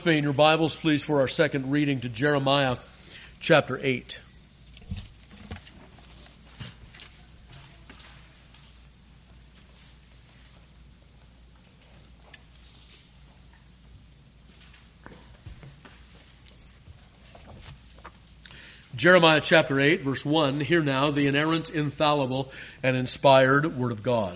Me in your Bibles, please, for our second reading to Jeremiah chapter 8. Jeremiah chapter 8, verse 1, hear now the inerrant, infallible, and inspired word of God.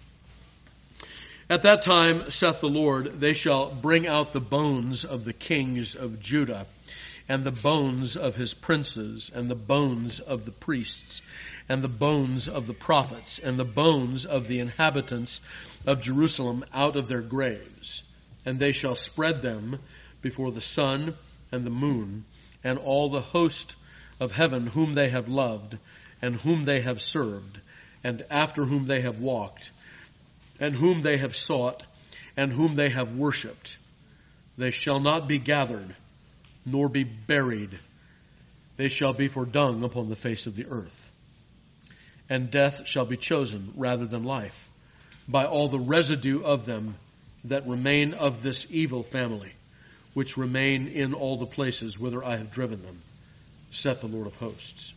At that time, saith the Lord, they shall bring out the bones of the kings of Judah, and the bones of his princes, and the bones of the priests, and the bones of the prophets, and the bones of the inhabitants of Jerusalem out of their graves. And they shall spread them before the sun and the moon, and all the host of heaven whom they have loved, and whom they have served, and after whom they have walked, and whom they have sought, and whom they have worshipped. They shall not be gathered, nor be buried. They shall be for dung upon the face of the earth. And death shall be chosen rather than life, by all the residue of them that remain of this evil family, which remain in all the places whither I have driven them, saith the Lord of hosts.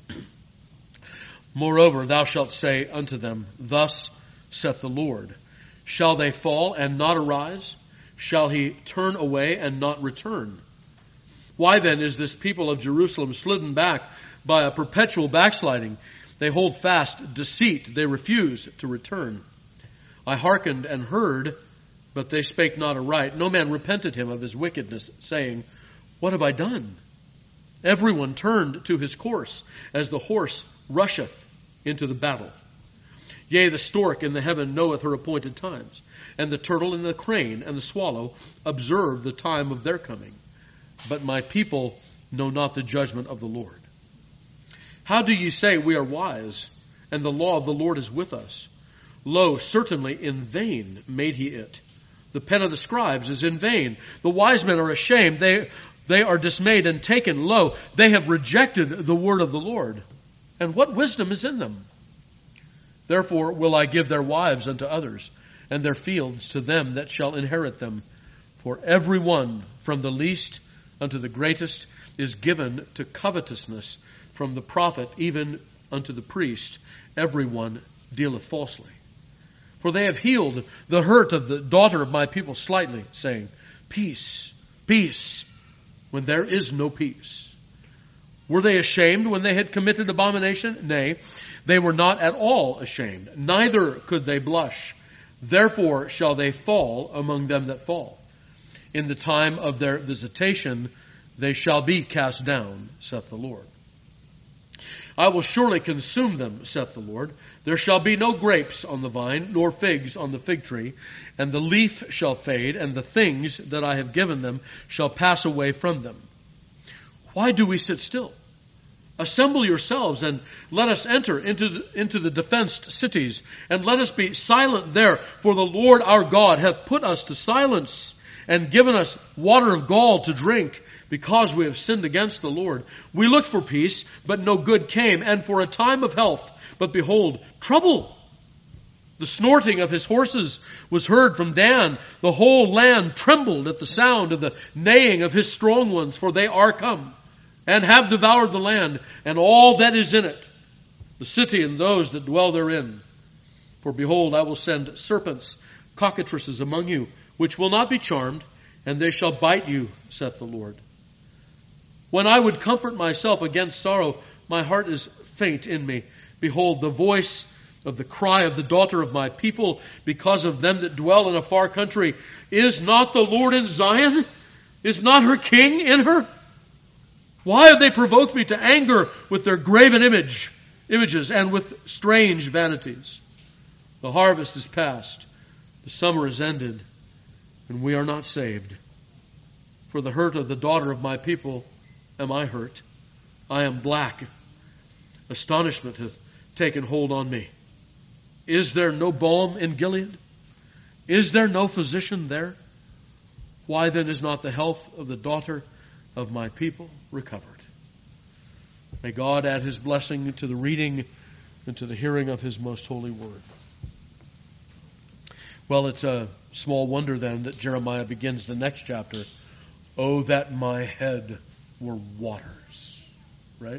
Moreover, thou shalt say unto them, Thus saith the Lord, shall they fall and not arise? Shall he turn away and not return? Why then is this people of Jerusalem slidden back by a perpetual backsliding? They hold fast deceit, they refuse to return. I hearkened and heard, but they spake not aright. No man repented him of his wickedness, saying, What have I done? Everyone turned to his course, as the horse rusheth into the battle. Yea, the stork in the heaven knoweth her appointed times, and the turtle and the crane and the swallow observe the time of their coming. But my people know not the judgment of the Lord. How do ye say, We are wise, and the law of the Lord is with us? Lo, certainly in vain made he it. The pen of the scribes is in vain. The wise men are ashamed. They are dismayed and taken. Lo, they have rejected the word of the Lord. And what wisdom is in them? Therefore will I give their wives unto others, and their fields to them that shall inherit them. For every one, from the least unto the greatest, is given to covetousness, from the prophet even unto the priest. Every one dealeth falsely. For they have healed the hurt of the daughter of my people slightly, saying, Peace, peace, when there is no peace. Were they ashamed when they had committed abomination? Nay, they were not at all ashamed, neither could they blush. Therefore shall they fall among them that fall. In the time of their visitation they shall be cast down, saith the Lord. I will surely consume them, saith the Lord. There shall be no grapes on the vine, nor figs on the fig tree, and the leaf shall fade, and the things that I have given them shall pass away from them. Why do we sit still? Assemble yourselves and let us enter into the defenced cities, and let us be silent there, for the Lord our God hath put us to silence and given us water of gall to drink, because we have sinned against the Lord. We looked for peace, but no good came, and for a time of health, but behold, trouble. The snorting of his horses was heard from Dan. The whole land trembled at the sound of the neighing of his strong ones, for they are come, and have devoured the land, and all that is in it, the city and those that dwell therein. For behold, I will send serpents, cockatrices among you, which will not be charmed, and they shall bite you, saith the Lord. When I would comfort myself against sorrow, my heart is faint in me. Behold, the voice of the cry of the daughter of my people, because of them that dwell in a far country. Is not the Lord in Zion? Is not her king in her? Why have they provoked me to anger with their graven images and with strange vanities? The harvest is past, the summer is ended, and we are not saved. For the hurt of the daughter of my people am I hurt. I am black. Astonishment hath taken hold on me. Is there no balm in Gilead? Is there no physician there? Why then is not the health of the daughter of my people recovered? May God add his blessing to the reading and to the hearing of his most holy word. Well, it's a small wonder then that Jeremiah begins the next chapter Oh, that my head were waters. Right?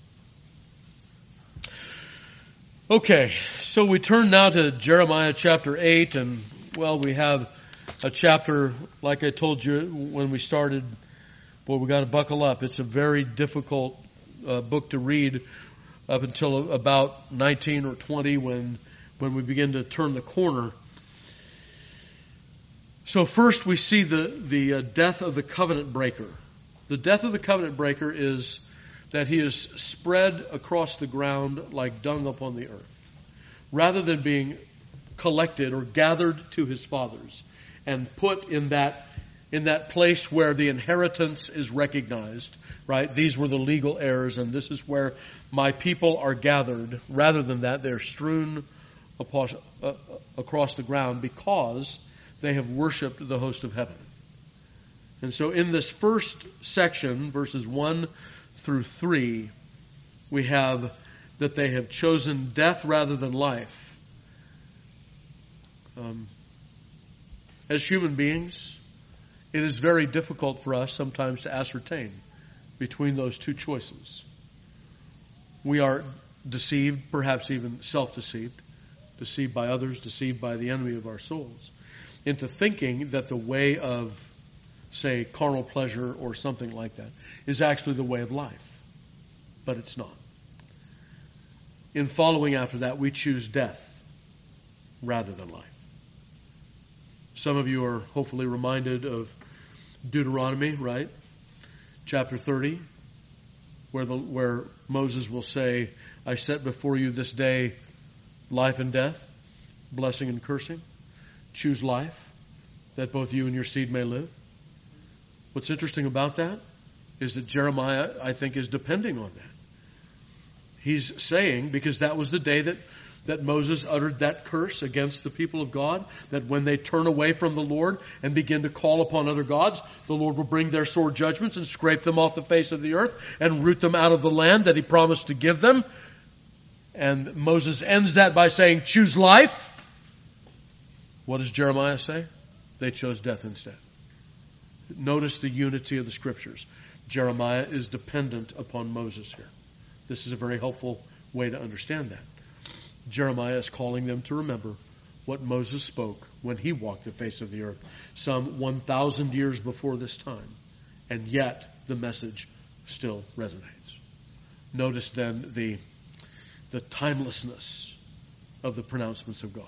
Okay, so we turn now to Jeremiah chapter 8, and, well, we have a chapter, like I told you when we started, boy, we got to buckle up. It's a very difficult book to read up until about 19 or 20 when we begin to turn the corner. So first we see the death of the covenant breaker. The death of the covenant breaker is that he is spread across the ground like dung upon the earth, rather than being collected or gathered to his fathers and put in that place where the inheritance is recognized, right? These were the legal heirs, and this is where my people are gathered. Rather than that, they're strewn across the ground because they have worshipped the host of heaven. And so in this first section, verses 1 through 3, we have that they have chosen death rather than life. As human beings, it is very difficult for us sometimes to ascertain between those two choices. We are deceived, perhaps even self-deceived, deceived by others, deceived by the enemy of our souls, into thinking that the way of, say, carnal pleasure or something like that is actually the way of life. But it's not. In following after that, we choose death rather than life. Some of you are hopefully reminded of Deuteronomy, right? Chapter 30, where Moses will say, I set before you this day life and death, blessing and cursing. Choose life, that both you and your seed may live. What's interesting about that is that Jeremiah, I think, is depending on that. He's saying, because that was the day that Moses uttered that curse against the people of God, that when they turn away from the Lord and begin to call upon other gods, the Lord will bring their sore judgments and scrape them off the face of the earth and root them out of the land that he promised to give them. And Moses ends that by saying, choose life. What does Jeremiah say? They chose death instead. Notice the unity of the Scriptures. Jeremiah is dependent upon Moses here. This is a very helpful way to understand that. Jeremiah is calling them to remember what Moses spoke when he walked the face of the earth some 1,000 years before this time. And yet the message still resonates. Notice then the timelessness of the pronouncements of God.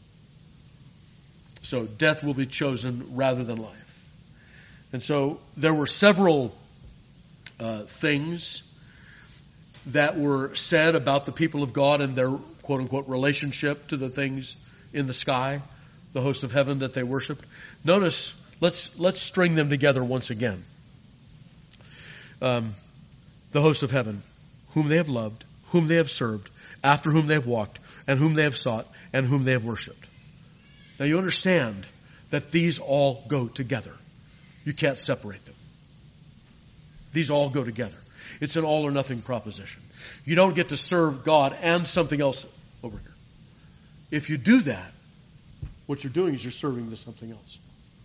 So death will be chosen rather than life. And so there were several things that were said about the people of God and their quote-unquote relationship to the things in the sky, the host of heaven that they worshiped. Notice, let's string them together once again. The host of heaven, whom they have loved, whom they have served, after whom they have walked, and whom they have sought, and whom they have worshipped. Now you understand that these all go together. You can't separate them. These all go together. It's an all or nothing proposition. You don't get to serve God and something else over here. If you do that, what you're doing is you're serving to something else.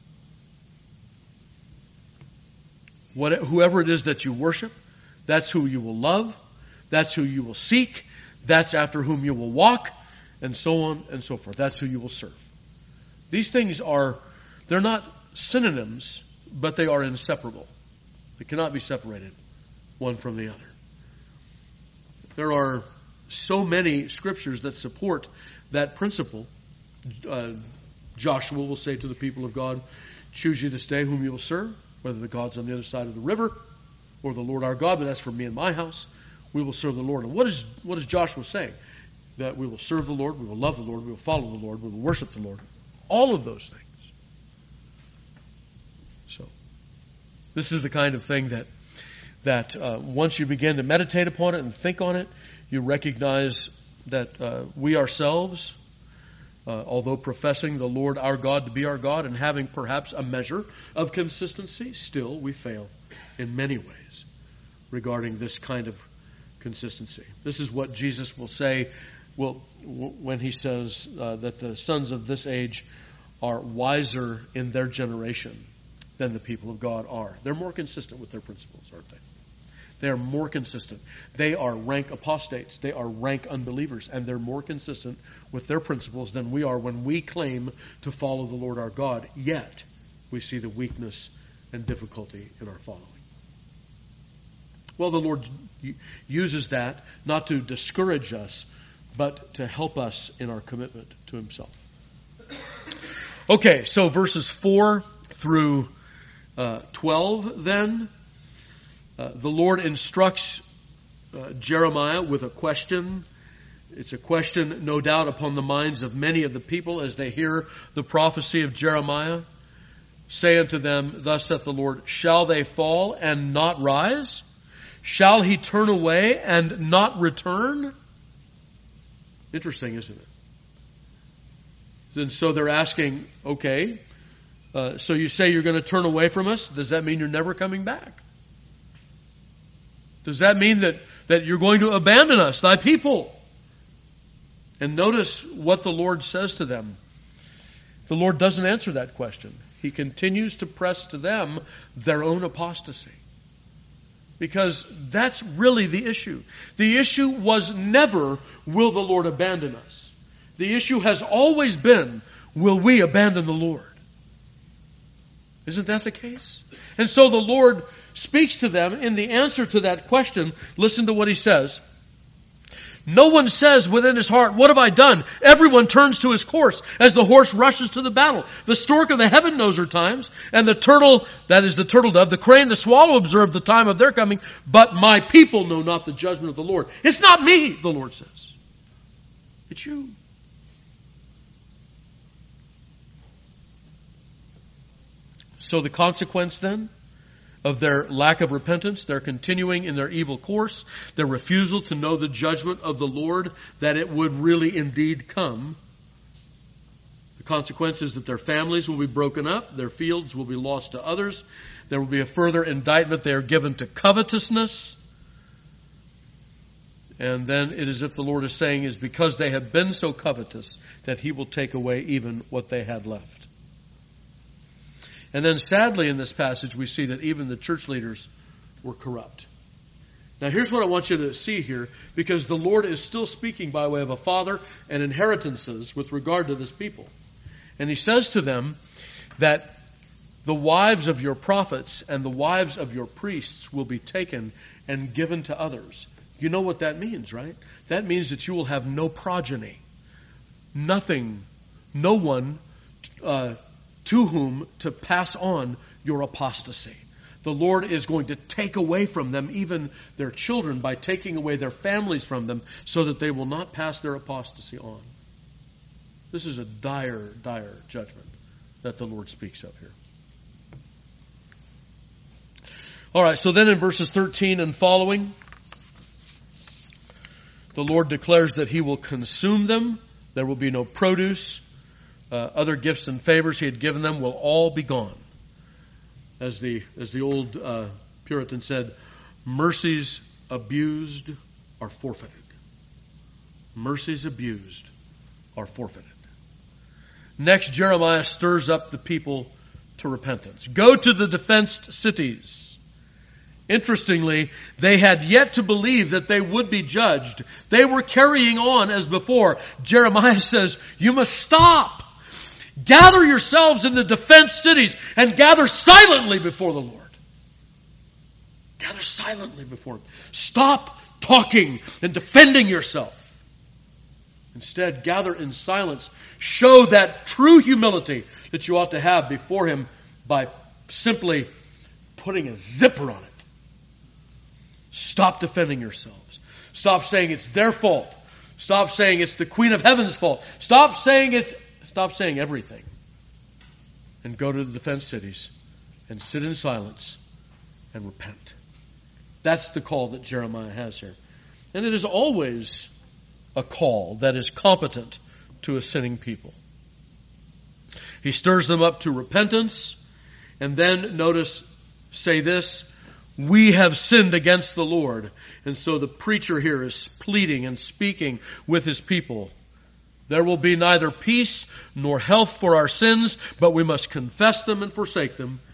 Whoever it is that you worship, that's who you will love, that's who you will seek, that's after whom you will walk, and so on and so forth. That's who you will serve. These things they're not synonyms, but they are inseparable. They cannot be separated one from the other. There are so many scriptures that support that principle. Joshua will say to the people of God, choose you this day whom you will serve, whether the gods on the other side of the river or the Lord our God, but as for me and my house, we will serve the Lord. And what is Joshua saying? That we will serve the Lord, we will love the Lord, we will follow the Lord, we will worship the Lord. All of those things. So, this is the kind of thing that once you begin to meditate upon it and think on it, you recognize that we ourselves, although professing the Lord our God to be our God and having perhaps a measure of consistency, still we fail in many ways regarding this kind of consistency. This is what Jesus will say when he says that the sons of this age are wiser in their generation than the people of God are. They're more consistent with their principles, aren't they? They are more consistent. They are rank apostates. They are rank unbelievers. And they're more consistent with their principles than we are when we claim to follow the Lord our God. Yet, we see the weakness and difficulty in our following. Well, the Lord uses that not to discourage us, but to help us in our commitment to Himself. Okay, so verses 4 through 12 then. The Lord instructs Jeremiah with a question. It's a question, no doubt, upon the minds of many of the people as they hear the prophecy of Jeremiah. Say unto them, thus saith the Lord, shall they fall and not rise? Shall He turn away and not return? Interesting, isn't it? And so they're asking, okay, so you say you're going to turn away from us? Does that mean you're never coming back? Does that mean that you're going to abandon us, thy people? And notice what the Lord says to them. The Lord doesn't answer that question. He continues to press to them their own apostasy. Because that's really the issue. The issue was never, will the Lord abandon us? The issue has always been, will we abandon the Lord? Isn't that the case? And so the Lord speaks to them in the answer to that question. Listen to what He says. No one says within his heart, what have I done? Everyone turns to his course as the horse rushes to the battle. The stork of the heaven knows her times, and the turtle, that is the turtle dove, the crane, the swallow observe the time of their coming, but my people know not the judgment of the Lord. It's not me, the Lord says. It's you. So the consequence then of their lack of repentance, their continuing in their evil course, their refusal to know the judgment of the Lord, that it would really indeed come. The consequence is that their families will be broken up, their fields will be lost to others, there will be a further indictment. They are given to covetousness. And then it is as if the Lord is saying is because they have been so covetous that He will take away even what they had left. And then sadly in this passage we see that even the church leaders were corrupt. Now here's what I want you to see here, because the Lord is still speaking by way of a father and inheritances with regard to this people. And He says to them that the wives of your prophets and the wives of your priests will be taken and given to others. You know what that means, right? That means that you will have no progeny. Nothing, no one to whom to pass on your apostasy. The Lord is going to take away from them even their children by taking away their families from them so that they will not pass their apostasy on. This is a dire, dire judgment that the Lord speaks of here. All right, so then in verses 13 and following, the Lord declares that He will consume them. There will be no produce. Other gifts and favors He had given them will all be gone. As the old Puritan said, mercies abused are forfeited. Mercies abused are forfeited. Next, Jeremiah stirs up the people to repentance. Go to the defenced cities. Interestingly, they had yet to believe that they would be judged. They were carrying on as before. Jeremiah says, you must stop. Gather yourselves in the defenced cities and gather silently before the Lord. Gather silently before Him. Stop talking and defending yourself. Instead, gather in silence. Show that true humility that you ought to have before Him by simply putting a zipper on it. Stop defending yourselves. Stop saying it's their fault. Stop saying it's the Queen of Heaven's fault. Stop saying everything. And go to the defense cities and sit in silence and repent. That's the call that Jeremiah has here. And it is always a call that is competent to a sinning people. He stirs them up to repentance. And then notice, say this, we have sinned against the Lord. And so the preacher here is pleading and speaking with his people. There will be neither peace nor health for our sins, but we must confess them and forsake them.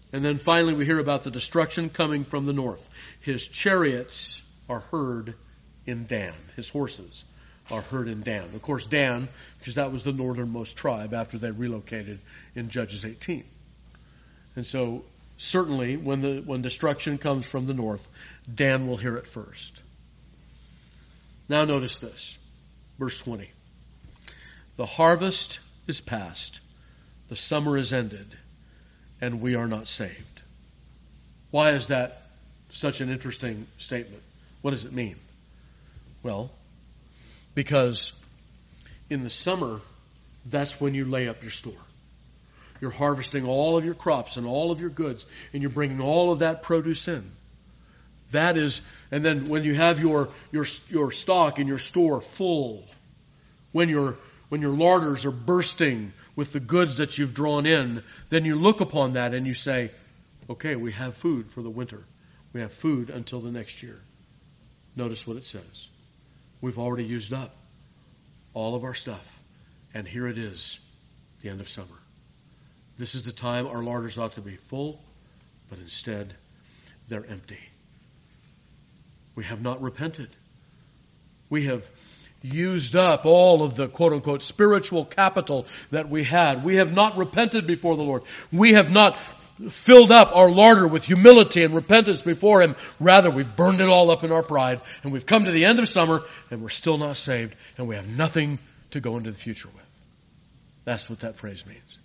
And then finally we hear about the destruction coming from the north. His chariots are heard in Dan. His horses are heard in Dan. Of course, Dan, because that was the northernmost tribe after they relocated in Judges 18. And so certainly when destruction comes from the north, Dan will hear it first. Now notice this. Verse 20. The harvest is past. The summer is ended. And we are not saved. Why is that such an interesting statement? What does it mean? Well, because in the summer, that's when you lay up your store. You're harvesting all of your crops and all of your goods, and you're bringing all of that produce in. That is, and then when you have your stock in your store full, when your larders are bursting with the goods that you've drawn in, then you look upon that and you say, okay, we have food for the winter. We have food until the next year. Notice what it says. We've already used up all of our stuff, and here it is, the end of summer. This is the time our larders ought to be full, but instead they're empty. We have not repented. We have used up all of the quote-unquote spiritual capital that we had. We have not repented before the Lord. We have not filled up our larder with humility and repentance before Him. Rather, we've burned it all up in our pride, and we've come to the end of summer, and we're still not saved, and we have nothing to go into the future with. That's what that phrase means.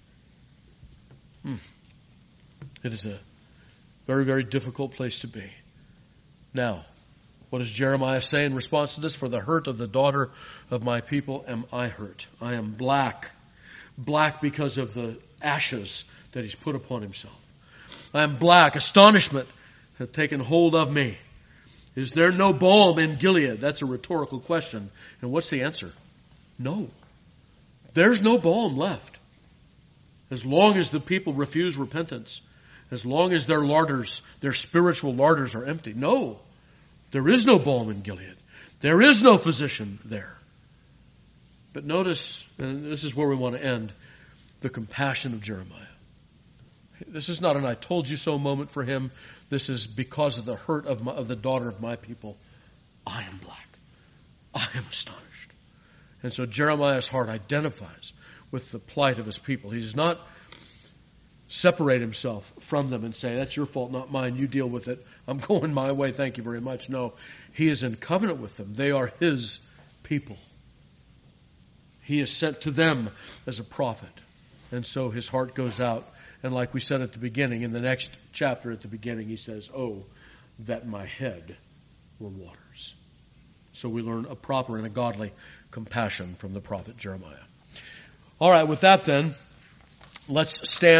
It is a very, very difficult place to be. Now, what does Jeremiah say in response to this? For the hurt of the daughter of my people am I hurt. I am black. Black because of the ashes that he's put upon himself. I am black. Astonishment hath taken hold of me. Is there no balm in Gilead? That's a rhetorical question. And what's the answer? No. There's no balm left. As long as the people refuse repentance, as long as their larders, their spiritual larders are empty. No. There is no balm in Gilead. There is no physician there. But notice, and this is where we want to end, the compassion of Jeremiah. This is not an I told you so moment for him. This is because of the hurt of the daughter of my people. I am black. I am astonished. And so Jeremiah's heart identifies with the plight of his people. He does not separate himself from them and say, that's your fault, not mine. You deal with it. I'm going my way. Thank you very much. No, he is in covenant with them. They are his people. He is sent to them as a prophet. And so his heart goes out. And like we said at the beginning, in the next chapter at the beginning, he says, oh, that my head were waters. So we learn a proper and a godly compassion from the prophet Jeremiah. All right, with that then, let's stand.